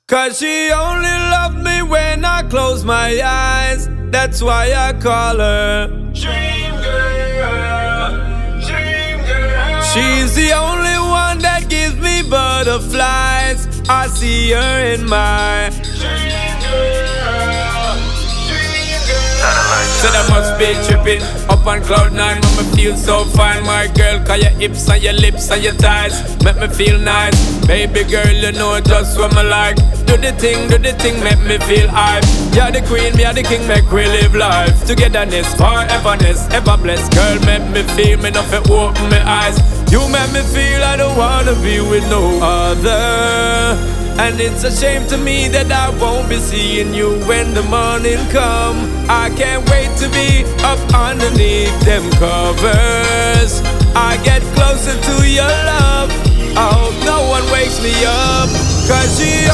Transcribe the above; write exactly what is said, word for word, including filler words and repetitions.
Cause she only loved me when I close my eyes. That's why I call her Dream Girl, Dream Girl. She's the only one that gives me butterflies. I see her in my Dream Girl, Dream Girl. Said I must be tripping up on cloud nine, make me feel so fine, my girl. Cause your hips and your lips and your thighs make me feel nice. Baby girl, you know just what me like. Do the thing, do the thing, make me feel hype. You're the queen, me are the king, make we live life. Togetherness, foreverness, ever blessed. Girl, make me feel, me nothing open my eyes. You make me feel I don't wanna be with no other. And it's a shame to me that I won't be seeing you when the morning come. I can't wait to be up underneath them covers. I get closer to your love. I hope no one wakes me up. Cause she